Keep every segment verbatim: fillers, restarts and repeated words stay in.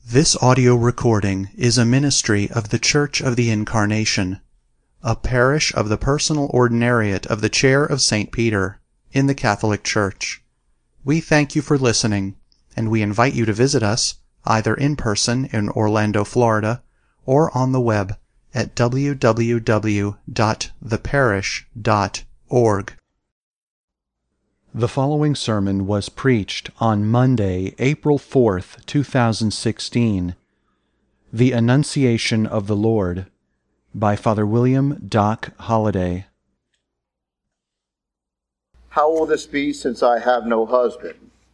This audio recording is a ministry of the Church of the Incarnation, a parish of the Personal Ordinariate of the Chair of Saint Peter, in the Catholic Church. We thank you for listening, and we invite you to visit us, either in person in Orlando, Florida, or on the web at w w w dot the parish dot org. The following sermon was preached on Monday, April fourth, two thousand sixteen. The Annunciation of the Lord by Father William Doc Holliday. How will this be since I have no husband?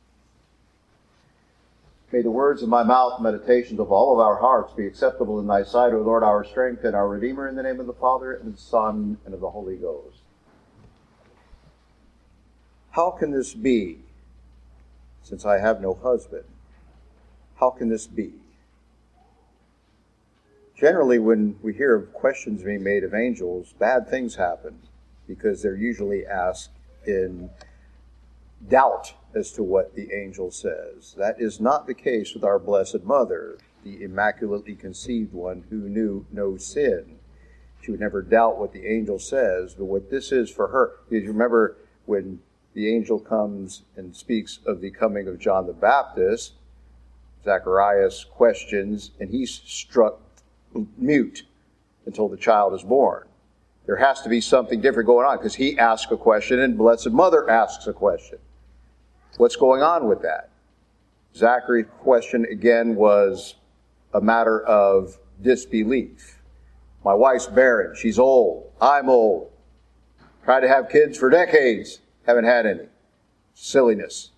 May the words of my mouth and meditations of all of our hearts be acceptable in thy sight, O Lord, our strength and our Redeemer, in the name of the Father, and of the Son, and of the Holy Ghost. How can this be, since I have no husband? How can this be? Generally, when we hear of questions being made of angels, bad things happen, because they're usually asked in doubt as to what the angel says. That is not the case with our Blessed Mother, the immaculately conceived one who knew no sin. She would never doubt what the angel says, but what this is for her. Because you remember when the angel comes and speaks of the coming of John the Baptist, Zacharias questions, and he's struck mute until the child is born. There has to be something different going on, because he asks a question and Blessed Mother asks a question. What's going on with that? Zachary's question again was a matter of disbelief. My wife's barren. She's old. I'm old. Tried to have kids for decades. Haven't had any. Silliness.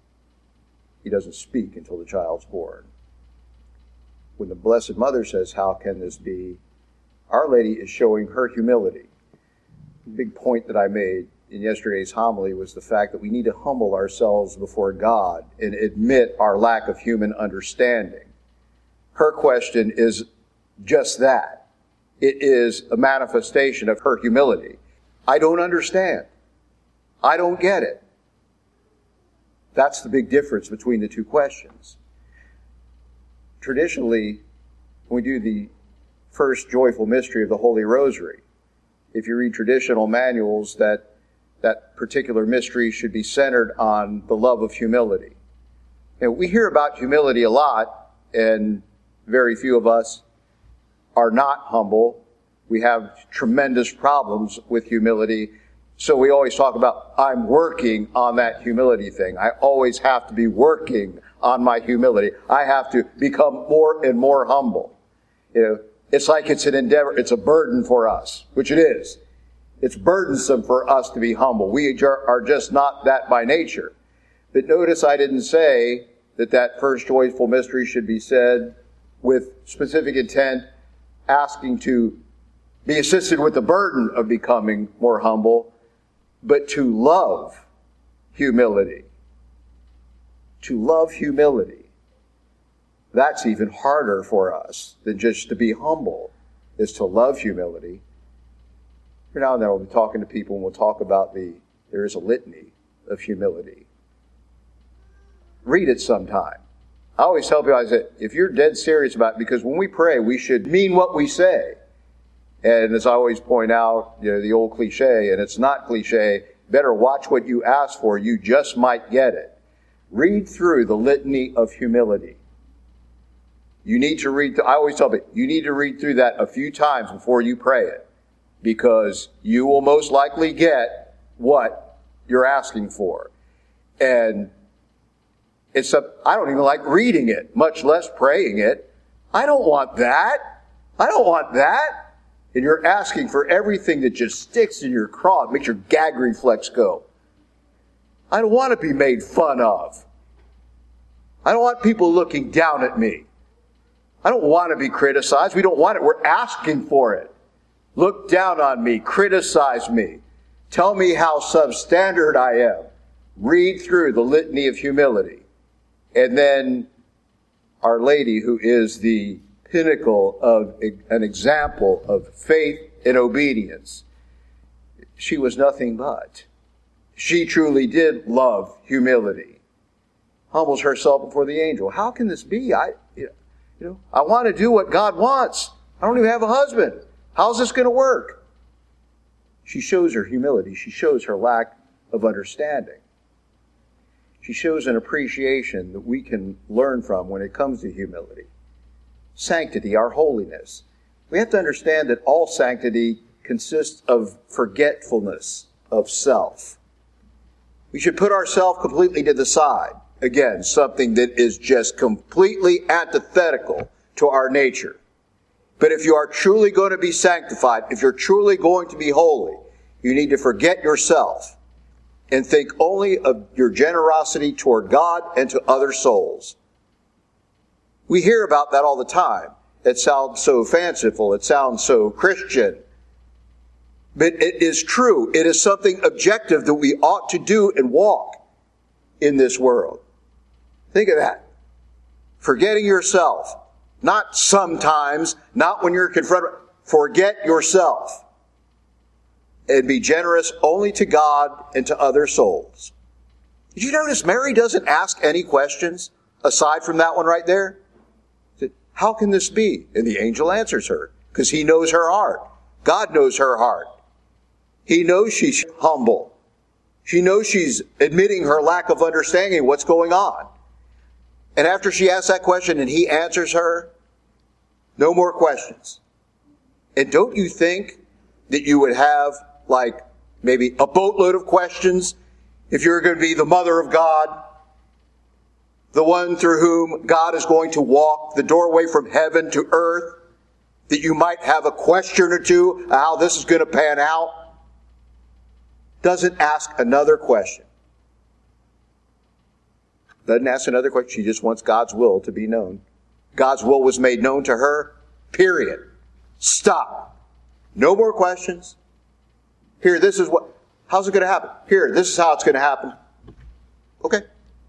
He doesn't speak until the child's born. When the Blessed Mother says, how can this be? Our Lady is showing her humility. The big point that I made in yesterday's homily was the fact that we need to humble ourselves before God and admit our lack of human understanding. Her question is just that. It is a manifestation of her humility. I don't understand. I don't get it. That's the big difference between the two questions. Traditionally, when we do the first joyful mystery of the Holy Rosary, if you read traditional manuals, that that particular mystery should be centered on the love of humility. And we hear about humility a lot, and very few of us are not humble. We have tremendous problems with humility. So we always talk about, I'm working on that humility thing. I always have to be working on my humility. I have to become more and more humble. You know, it's like it's an endeavor, it's a burden for us, which it is. It's burdensome for us to be humble. We are just not that by nature. But notice I didn't say that that first joyful mystery should be said with specific intent, asking to be assisted with the burden of becoming more humble, but to love humility. To love humility. That's even harder for us than just to be humble, is to love humility. Every now and then we'll be talking to people and we'll talk about the, there is a litany of humility. Read it sometime. I always tell people, I say, if you're dead serious about it, because when we pray, we should mean what we say. And as I always point out, you know, the old cliche, and it's not cliche, better watch what you ask for, you just might get it. Read through the litany of humility. You need to read, I always tell people, you need to read through that a few times before you pray it, because you will most likely get what you're asking for. And it's a, I don't even like reading it, much less praying it. I don't want that. I don't want that. And you're asking for everything that just sticks in your craw. It makes your gag reflex go. I don't want to be made fun of. I don't want people looking down at me. I don't want to be criticized. We don't want it. We're asking for it. Look down on me. Criticize me. Tell me how substandard I am. Read through the litany of humility. And then Our Lady, who is the pinnacle of an example of faith and obedience, she was nothing but. She truly did love humility. Humbles herself before the angel. How can this be? I, you know, You know, I want to do what God wants. I don't even have a husband. How's this going to work? She shows her humility. She shows her lack of understanding. She shows an appreciation that we can learn from when it comes to humility. Sanctity, our holiness. We have to understand that all sanctity consists of forgetfulness of self. We should put ourselves completely to the side. Again, something that is just completely antithetical to our nature. But if you are truly going to be sanctified, if you're truly going to be holy, you need to forget yourself and think only of your generosity toward God and to other souls. We hear about that all the time. It sounds so fanciful. It sounds so Christian. But it is true. It is something objective that we ought to do and walk in this world. Think of that. Forgetting yourself. Not sometimes, not when you're confronted. Forget yourself. And be generous only to God and to other souls. Did you notice Mary doesn't ask any questions aside from that one right there? How can this be? And the angel answers her, because he knows her heart. God knows her heart. He knows she's humble. She knows she's admitting her lack of understanding of what's going on. And after she asks that question and he answers her, no more questions. And don't you think that you would have like maybe a boatload of questions if you're going to be the mother of God, the one through whom God is going to walk the doorway from heaven to earth, that you might have a question or two how this is going to pan out? Doesn't ask another question. Doesn't ask another question. She just wants God's will to be known. God's will was made known to her. Period. Stop. No more questions. Here, this is what, how's it going to happen? Here, this is how it's going to happen. Okay.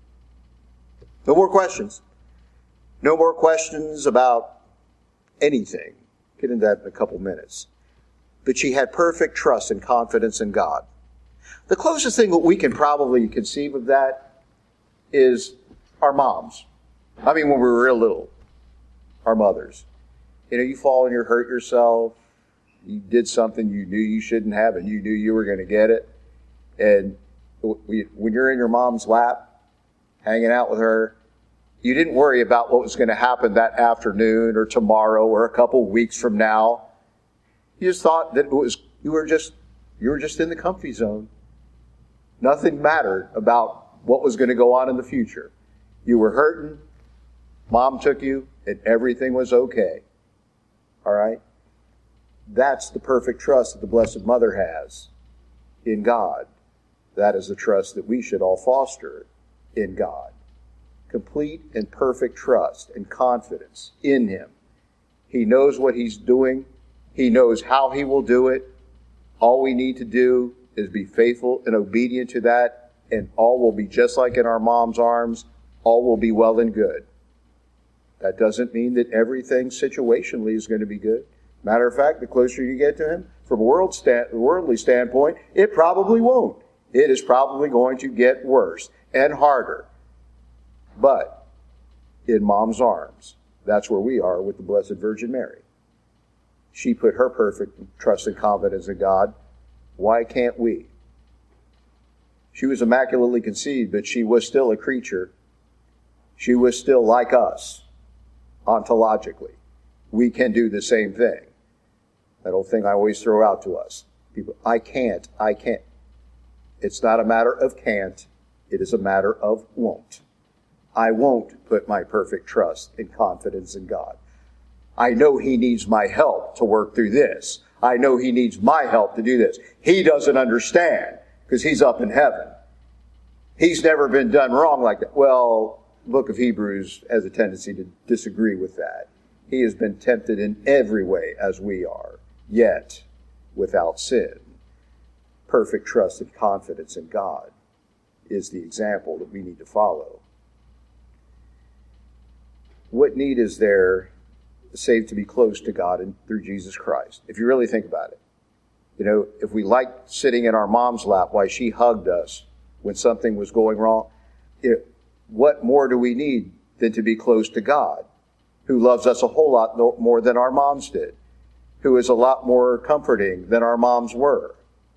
No more questions. No more questions about anything. Get into that in a couple minutes. But she had perfect trust and confidence in God. The closest thing that we can probably conceive of that is our moms. I mean, when we were real little, our mothers. You know, you fall and you hurt yourself. You did something you knew you shouldn't have, and you knew you were going to get it. And when you're in your mom's lap, hanging out with her, you didn't worry about what was going to happen that afternoon or tomorrow or a couple weeks from now. You just thought that it was you were just you were just in the comfy zone. Nothing mattered about what was going to go on in the future. You were hurting, mom took you, and everything was okay. All right? That's the perfect trust that the Blessed Mother has in God. That is the trust that we should all foster in God. Complete and perfect trust and confidence in Him. He knows what He's doing. He knows how He will do it. All we need to do is be faithful and obedient to that, and all will be just like in our mom's arms. All will be well and good. That doesn't mean that everything situationally is going to be good. Matter of fact, the closer you get to Him, from a world stand, worldly standpoint, it probably won't. It is probably going to get worse and harder. But in mom's arms, that's where we are with the Blessed Virgin Mary. She put her perfect trust and confidence in God. Why can't we? She was immaculately conceived, but she was still a creature. She was still like us, ontologically. We can do the same thing. That old thing I always throw out to us. People, I can't, I can't. It's not a matter of can't. It is a matter of won't. I won't put my perfect trust and confidence in God. I know He needs my help to work through this. I know He needs my help to do this. He doesn't understand because He's up in heaven. He's never been done wrong like that. Well, the book of Hebrews has a tendency to disagree with that. He has been tempted in every way as we are, yet without sin. Perfect trust and confidence in God is the example that we need to follow. What need is there save to be close to God and through Jesus Christ? If you really think about it. You know, if we liked sitting in our mom's lap while she hugged us when something was going wrong, you know, what more do we need than to be close to God? who loves us a whole lot more than our moms did, who is a lot more comforting than our moms were.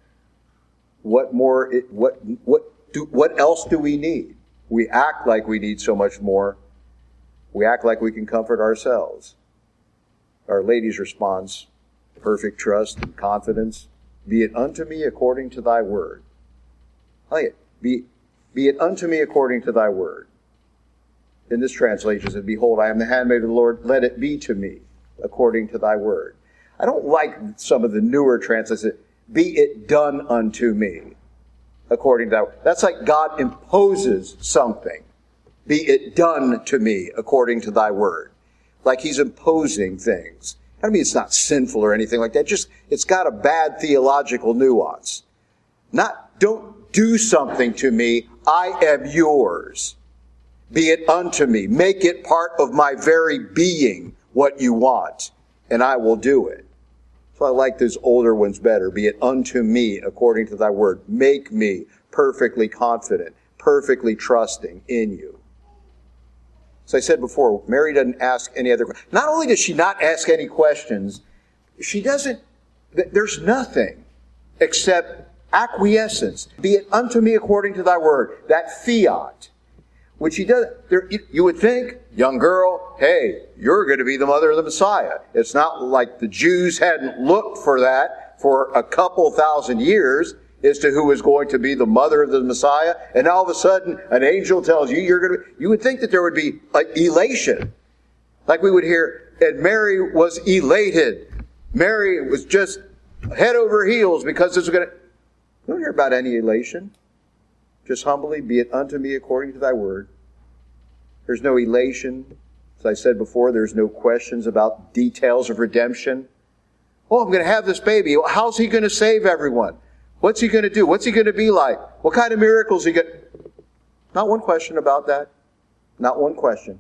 What more, what, what, do, what else do we need? We act like we need so much more. We act like we can comfort ourselves. Our lady's response, perfect trust and confidence, be it unto me according to thy word. Like it. Be, be it unto me according to thy word. In this translation it says, behold, I am the handmaid of the Lord, let it be to me according to thy word. I don't like some of the newer translations, be it done unto me according to thy word. That's like God imposes something. Be it done to me according to thy word. Like he's imposing things. I mean, it's not sinful or anything like that. Just, it's got a bad theological nuance. Not, don't do something to me. I am yours. Be it unto me. Make it part of my very being what you want, and I will do it. So I like those older ones better. Be it unto me according to thy word. Make me perfectly confident, perfectly trusting in you. So I said before, Mary doesn't ask any other questions. Not only does she not ask any questions, she doesn't, there's nothing except acquiescence. Be it unto me according to thy word. That fiat, which he does, there, you would think, young girl, hey, you're going to be the mother of the Messiah. It's not like the Jews hadn't looked for that for a couple thousand years as to who was going to be the mother of the Messiah. And all of a sudden, an angel tells you you're going to be, you would think that there would be like elation. Like we would hear, and Mary was elated. Mary was just head over heels because this was going to, you don't hear about any elation. Just humbly, be it unto me according to thy word. There's no elation. As I said before, there's no questions about details of redemption. Oh, I'm going to have this baby. How's he going to save everyone? What's he going to do? What's he going to be like? What kind of miracles he going to... Not one question about that. Not one question.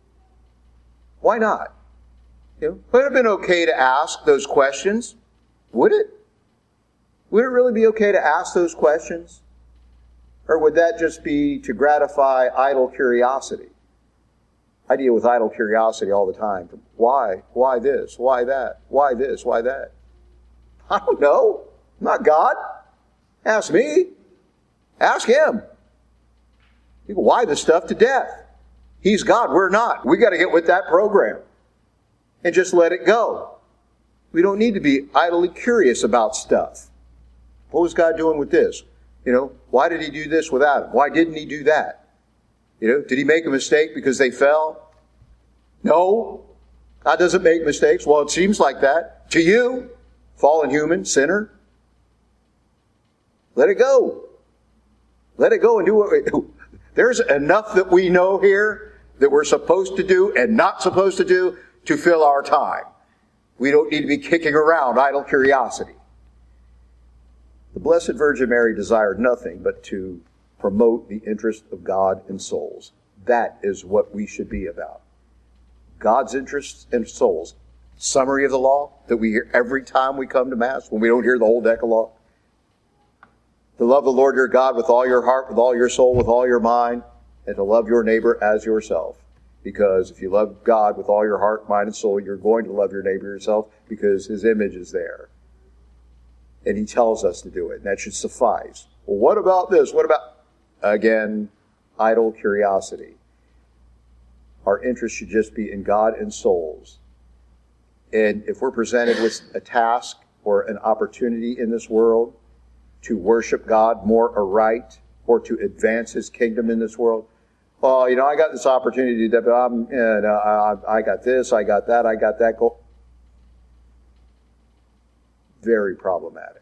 Why not? You know, would it have been okay to ask those questions? Would it? Would it really be okay to ask those questions? Or would that just be to gratify idle curiosity? I deal with idle curiosity all the time. Why? Why this? Why that? Why this? Why that? I don't know. I'm not God. Ask me. Ask him. You can why this stuff to death. He's God. We're not. We got to get with that program and just let it go. We don't need to be idly curious about stuff. What was God doing with this? You know, why did he do this with Adam? Why didn't he do that? You know, did he make a mistake because they fell? No. God doesn't make mistakes. Well, it seems like that. To you, fallen human, sinner. Let it go. Let it go and do what we, there's enough that we know here that we're supposed to do and not supposed to do to fill our time. We don't need to be kicking around idle curiosity. The Blessed Virgin Mary desired nothing but to promote the interest of God in souls. That is what we should be about. God's interests in souls. Summary of the law that we hear every time we come to Mass when we don't hear the whole Decalogue. To love the Lord your God with all your heart, with all your soul, with all your mind, and to love your neighbor as yourself. Because if you love God with all your heart, mind, and soul, you're going to love your neighbor yourself because his image is there. And he tells us to do it. And that should suffice. Well, what about this? What about... Again, idle curiosity. Our interest should just be in God and souls. And if we're presented with a task or an opportunity in this world to worship God more aright or to advance his kingdom in this world, well, you know, I got this opportunity to do that, but I'm, and, uh, I got this, I got that, I got that. Go. Very problematic.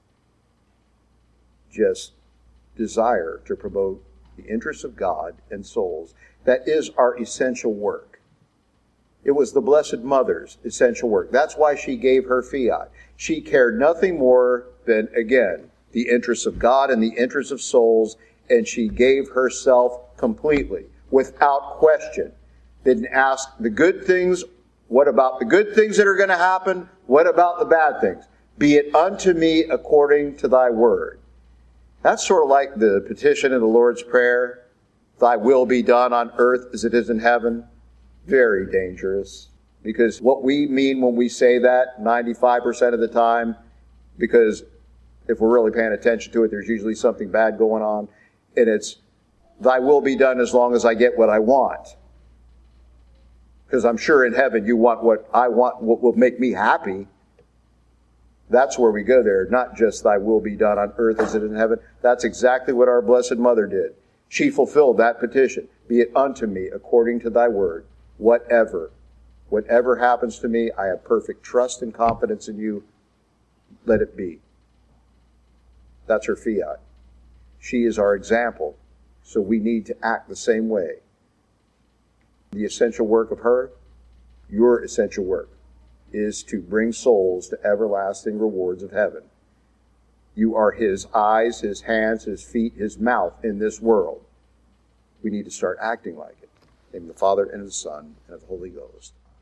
Just desire to promote the interests of God and souls. That is our essential work. It was the Blessed Mother's essential work. That's why she gave her fiat. She cared nothing more than, again, the interests of God and the interests of souls, and she gave herself completely, without question. Didn't ask the good things. What about the good things that are going to happen? What about the bad things? Be it unto me according to thy word. That's sort of like the petition in the Lord's Prayer. Thy will be done on earth as it is in heaven. very dangerous. Because what we mean when we say that ninety-five percent of the time, because if we're really paying attention to it, there's usually something bad going on, and it's, thy will be done as long as I get what I want. Because I'm sure in heaven you want what I want, what will make me happy. That's where we go there, not just thy will be done on earth as it is in heaven. That's exactly what our Blessed Mother did. She fulfilled that petition. Be it unto me according to thy word, whatever. Whatever happens to me, I have perfect trust and confidence in you. Let it be. That's her fiat. She is our example, so we need to act the same way. The essential work of her, your essential work, is to bring souls to everlasting rewards of heaven. You are his eyes, his hands, his feet, his mouth in this world. We need to start acting like it. In the name of the Father, and of the Son, and of the Holy Ghost.